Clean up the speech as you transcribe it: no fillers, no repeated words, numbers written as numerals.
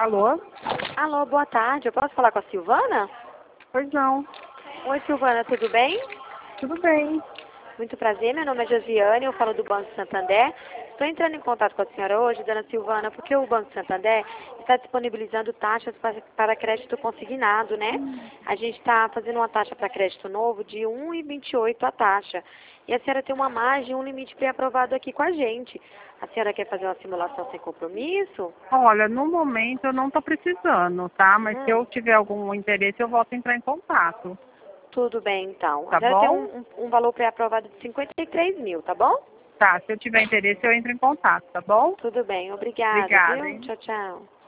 Alô? Alô, boa tarde. Eu posso falar com a Silvana? Pois não. Oi, Silvana, tudo bem? Tudo bem. Muito prazer, meu nome é Josiane, eu falo do Banco Santander. Estou entrando em contato com a senhora hoje, dona Silvana, porque o Banco Santander está disponibilizando taxas para crédito consignado, né? A gente está fazendo uma taxa para crédito novo de 1,28 a taxa. E a senhora tem uma margem, um limite pré-aprovado aqui com a gente. A senhora quer fazer uma simulação sem compromisso? Olha, no momento eu não estou precisando, tá? Mas se eu Hum, tiver algum interesse, eu volto a entrar em contato. tudo bem, então. A Tá senhora tem bom? um valor pré-aprovado de 53 mil, tá bom? Tá, se eu tiver interesse, eu entro em contato, tá bom? Tudo bem, obrigada, Obrigada, viu? hein? Tchau, tchau.